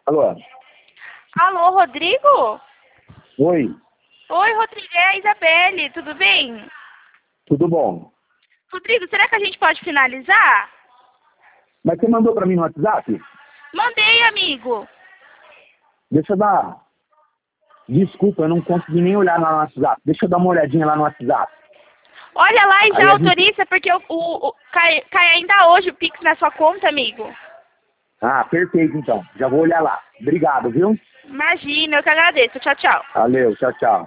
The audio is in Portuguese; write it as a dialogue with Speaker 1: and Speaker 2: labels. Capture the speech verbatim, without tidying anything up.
Speaker 1: Alô?
Speaker 2: Alô, Rodrigo?
Speaker 1: Oi,
Speaker 2: Oi, Rodrigo, é a Isabelle, tudo bem?
Speaker 1: tudo bom?
Speaker 2: Rodrigo, será que a gente pode finalizar?
Speaker 1: Mas você mandou pra mim no WhatsApp?
Speaker 2: Mandei, amigo.
Speaker 1: Deixa eu dar... Desculpa, eu não consegui nem olhar lá no WhatsApp. Deixa eu dar uma olhadinha lá no WhatsApp.
Speaker 2: Olha lá e
Speaker 1: Aí
Speaker 2: já
Speaker 1: a gente...
Speaker 2: autoriza, porque o, o, o- cai, cai ainda hoje o Pix na sua conta, amigo.
Speaker 1: Ah, perfeito então. Já vou olhar lá. Obrigado, viu?
Speaker 2: Imagina, eu que agradeço. Tchau, tchau.
Speaker 1: Valeu, tchau, tchau.